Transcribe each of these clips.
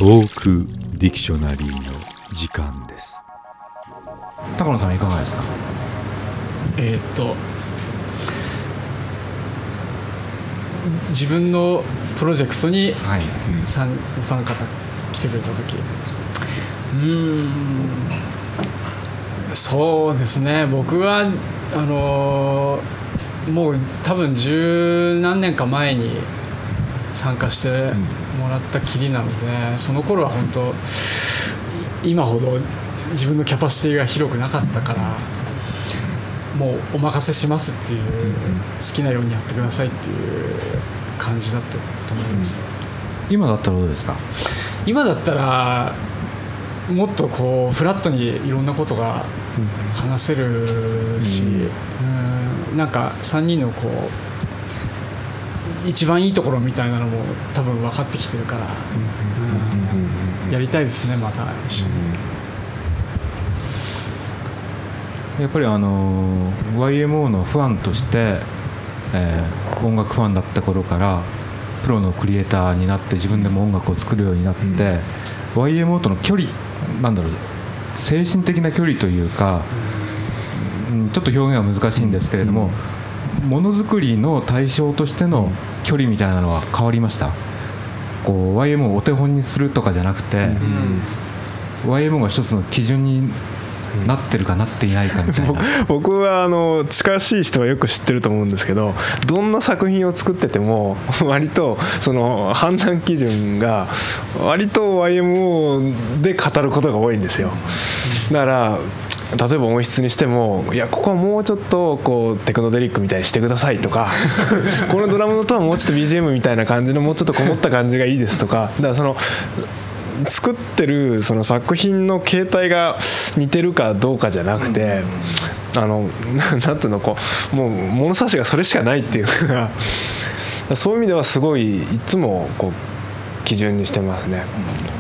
トークディクショナリーの時間です。 高野さんいかがですか？ 自分のプロジェクトにお三方来てくれた時、そうですね、僕はもう多分十何年か前に参加してもらったきりなので、その頃は本当今ほど自分のキャパシティが広くなかったから、もうお任せしますっていう、好きなようにやってくださいっていう感じだったと思います。 今だったらどうですか？ 今だったらもっとこうフラットにいろんなことが話せるし、なんか3人のこう一番いいところみたいなのも多分分かってきてるから、やりたいですね、また一緒に。 やっぱりYMO のファンとして、音楽ファンだった頃からプロのクリエイターになって自分でも音楽を作るようになって、YMO との距離、なんだろう、精神的な距離というか、ちょっと表現は難しいんですけれども、ものづくりの対象としての距離みたいなのは変わりました？こう YMO をお手本にするとかじゃなくて、YMO が一つの基準になってるかなっていないかみたいな。 僕は近しい人はよく知ってると思うんですけど、どんな作品を作ってても割とその判断基準が割と YMO で語ることが多いんですよ。だから例えば音質にしても、いやここはもうちょっとこうテクノデリックみたいにしてくださいとかこのドラムの音はもうちょっと BGM みたいな感じのもうちょっとこもった感じがいいですとか、だからその作ってるその作品の形態が似てるかどうかじゃなくて、なんていうの、こうもう物差しがそれしかないっていうかそういう意味ではすごいいつもこう基準にしてますね。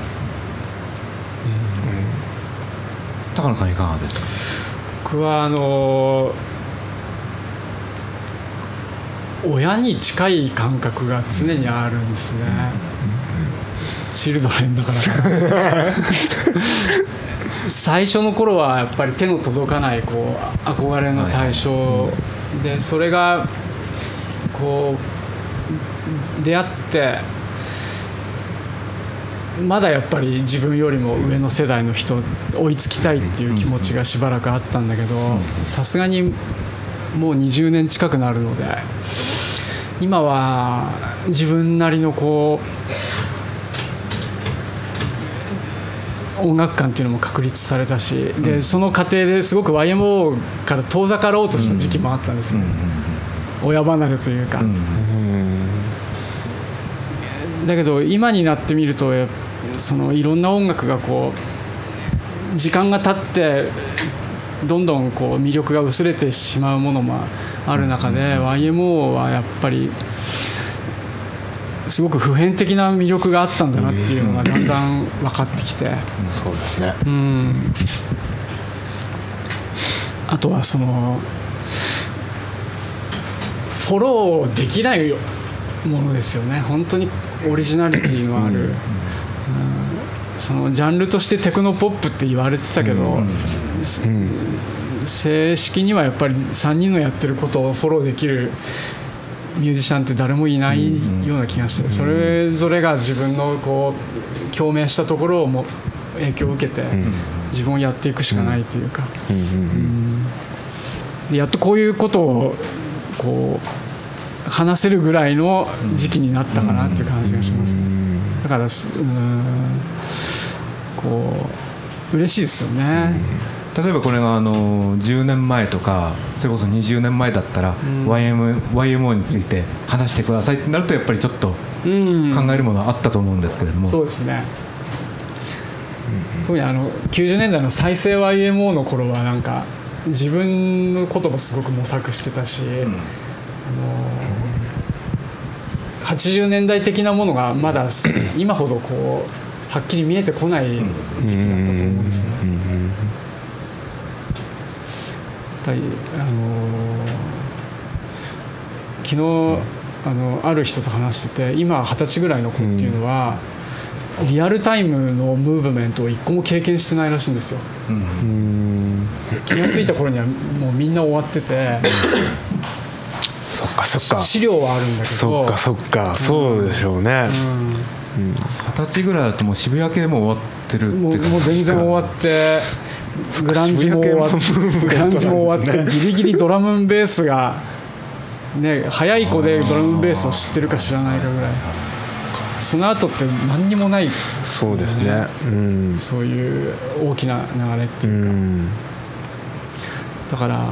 高野さんいかがですか？ 僕は親に近い感覚が常にあるんですね。チルドレンだから最初の頃はやっぱり手の届かないこう憧れの対象で、それがこう出会ってまだやっぱり自分よりも上の世代の人追いつきたいっていう気持ちがしばらくあったんだけど、さすがにもう20年近くなるので、今は自分なりのこう音楽観っていうのも確立されたし、でその過程ですごく YMO から遠ざかろうとした時期もあったんですね、親離れというか、だけど今になってみるとそのいろんな音楽がこう時間が経ってどんどんこう魅力が薄れてしまうものもある中で、YMO はやっぱりすごく普遍的な魅力があったんだなっていうのがだんだん分かってきて、 そうですね。 あとはそのフォローできないものですよね。本当にオリジナリティのある、そのジャンルとしてテクノポップって言われてたけど、正式にはやっぱり3人のやってることをフォローできるミュージシャンって誰もいないような気がして、それぞれが自分のこう共鳴したところをも影響を受けて自分をやっていくしかないというか、でやっとこういうことをこう話せるぐらいの時期になったかなっていう感じがしますね。だからこう嬉しいですよね。 例えばこれが10年前とかそれこそ20年前だったら、YMO について話してくださいってなるとやっぱりちょっと考えるものはあったと思うんですけれども、 そうですね。特に90年代の再生 YMO の頃はなんか自分のこともすごく模索してたし、80年代的なものがまだ今ほどこうはっきり見えてこない時期だったと思うんですね。昨日ある人と話してて、今20歳ぐらいの子っていうのは、 リアルタイムのムーブメントを一個も経験してないらしいんですよ。気が付いた頃にはもうみんな終わっててそっかそっか、 資料はあるんだけど、 そっかそっか、そうでしょうね。 20歳ぐらいだともう渋谷系も終わってるってもう全然終わってグランジも終わってギリギリドラムンベースがね、早い子でドラムンベースを知ってるか知らないかぐらい、その後って何にもない、 そうですね、 そういう大きな流れっていうか、だから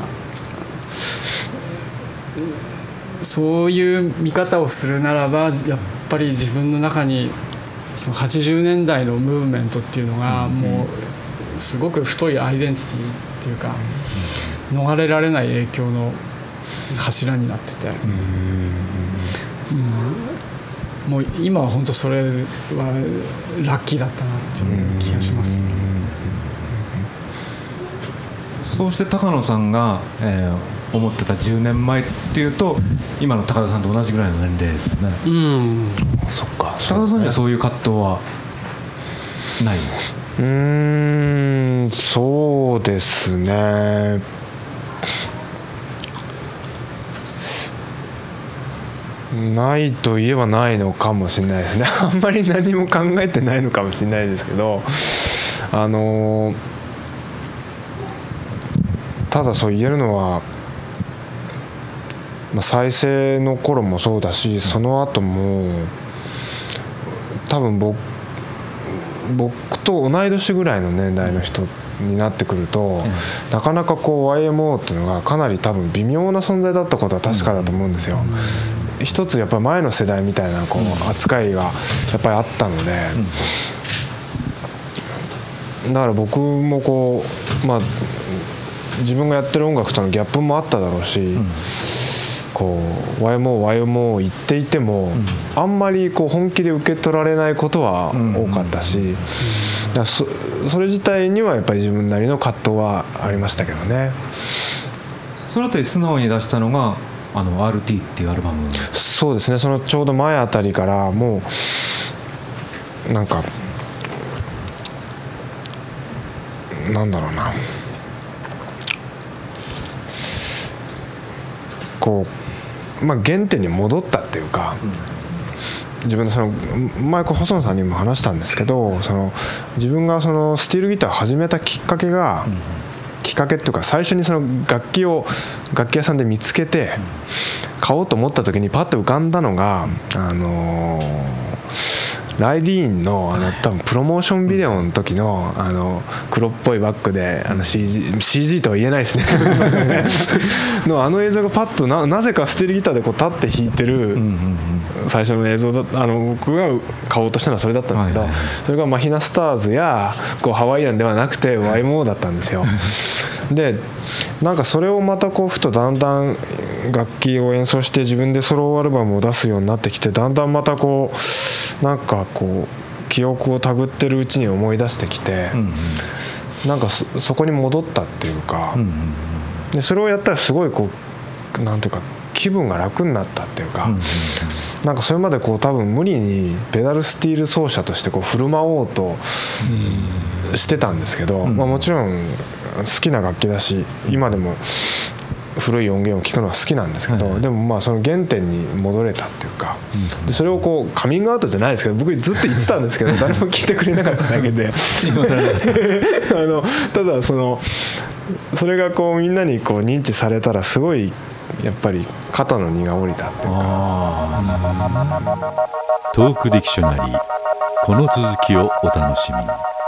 そういう見方をするならばやっぱり自分の中にその80年代のムーブメントっていうのがもうすごく太いアイデンティティっていうか逃れられない影響の柱になってて、もう今は本当それはラッキーだったなっていう気がします。 そうして高野さんが、思ってた10年前っていうと今の高田さんと同じぐらいの年齢ですよね。 そっか、 高田さんにはそういう葛藤はないの？ そうですね、ないといえばないのかもしれないですね。あんまり何も考えてないのかもしれないですけど、ただそう言えるのは、再生の頃もそうだし、その後も多分僕と同い年ぐらいの年代の人になってくると、なかなかこう YMO っていうのがかなり多分微妙な存在だったことは確かだと思うんですよ。一つやっぱり前の世代みたいなこう扱いがやっぱりあったので、だから僕もこう自分がやってる音楽とのギャップもあっただろうし、こう YMO 言っていても、あんまりこう本気で受け取られないことは多かったし、だそれ自体にはやっぱり自分なりの葛藤はありましたけどね。 そのあたり素直に出したのがRT っていうアルバム。 そうですね、そのちょうど前あたりからもうなんかなんだろうな、こう原点に戻ったっていうか、自分のその前細野さんにも話したんですけど、その自分がそのスティールギターを始めたきっかけっていうか、最初にその楽器屋さんで見つけて買おうと思った時にパッと浮かんだのがライディーンの多分プロモーションビデオの時の黒っぽいバッグでCG とは言えないですねの映像がパッとなぜかスティールギターでこう立って弾いてる最初の映像だ、僕が買おうとしたのはそれだったんですけど、それがマヒナスターズやこうハワイアンではなくて YMO だったんですよ。でなんかそれをまたこうふとだんだん楽器を演奏して自分でソロアルバムを出すようになってきて、だんだんまたこうなんかこう記憶をたぐってるうちに思い出してきて、なんかそこに戻ったっていうか、でそれをやったらすごいこうなんていうか気分が楽になったっていうか、なんかそれまでこう多分無理にペダルスティール奏者としてこう振る舞おうとしてたんですけど、もちろん好きな楽器だし今でも古い音源を聴くのは好きなんですけど、でもその原点に戻れたっていうか、でそれをこうカミングアウトじゃないですけど、僕ずっと言ってたんですけど誰も聞いてくれなかっただけでただそれがこうみんなにこう認知されたらすごいやっぱり肩の荷が下りたっていうか。 トークディクショナリー、この続きをお楽しみに。